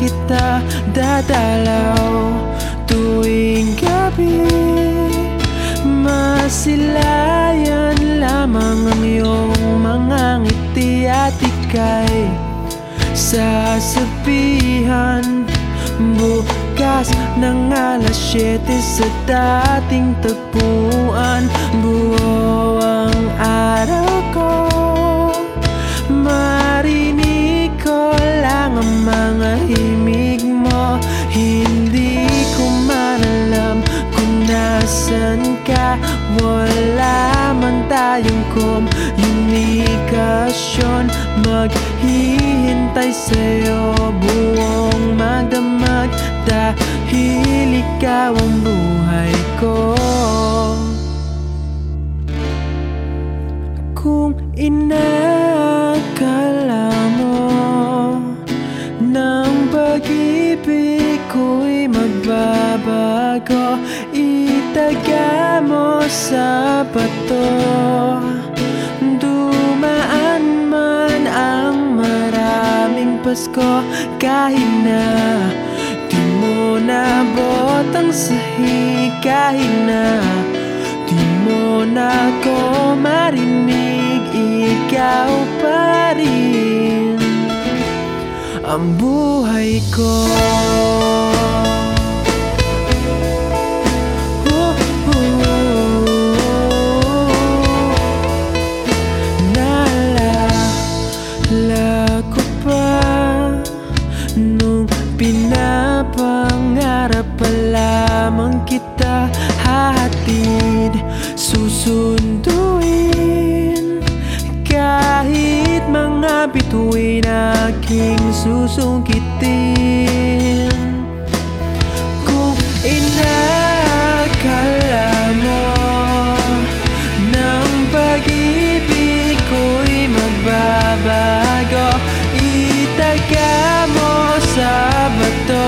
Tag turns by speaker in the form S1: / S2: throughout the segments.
S1: kita dadalaw tuwing gabi. Masilayan lamang ang iyong mga ngiti at ika'y sasabihan bukas ng alas 7 sa dating tagpuan. Buo ang araw ko, marinig ko lang ang mga himig mo. Hindi ko man alam kung nasan ka, wala man tayong komunikasyon. Maghihintay sa'yo buong magdamag dahil ikaw ang buhay ko. Kung inakala mo ng pag-ibig ko'y magbabago, itaga mo sa bato. Dumaan man ang maraming Pasko, kahit na di mo nabot ang sahig, kahit na di mo na ko marinig, ikaw pa rin ang buhay ko. Naalala ko pa nung pinapangarap pa lamang kita, hahatid, susunduin, kahit mga bituin aking susungkitin. Kung inakala mo ng pag-ibig ko'y magbabago, itaga mo sa bato.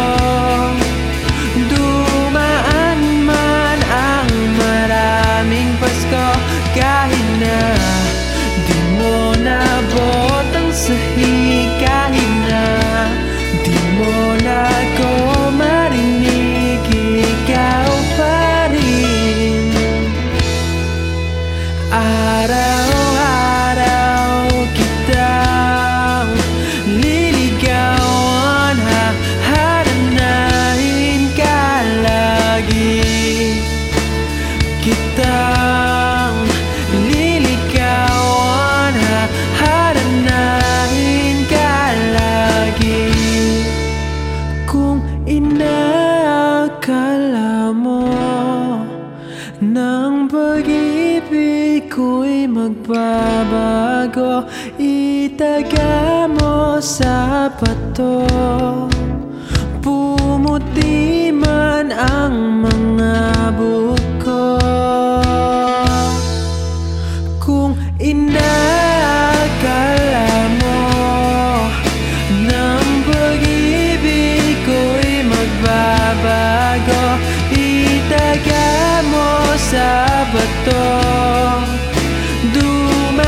S1: Dumaan man ang maraming Pasko, kahit na di mo nabot ang sahig, kahit na di mo na ko marinig, ikaw pa rin. Araw-araw kitang liligawan, haharanahin ka lagi. Kitang liligawan, haharanahin ka lagi. Kung inakala mo ng pag-ibig ko'y magbabago, itaga mo sa bato. Pumuti man ang mga buko, kung inakala mo ng pag-ibig ko'y magbabago, itaga mo sa bato.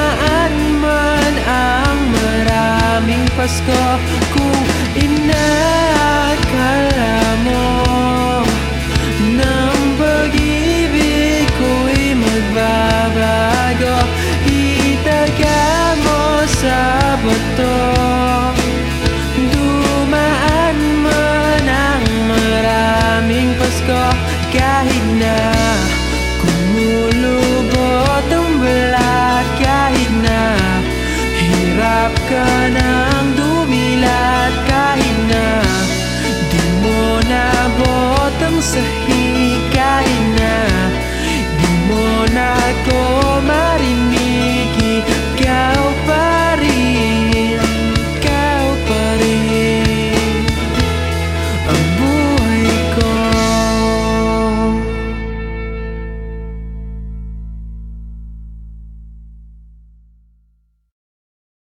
S1: Dumaan man ang maraming Pasko, kung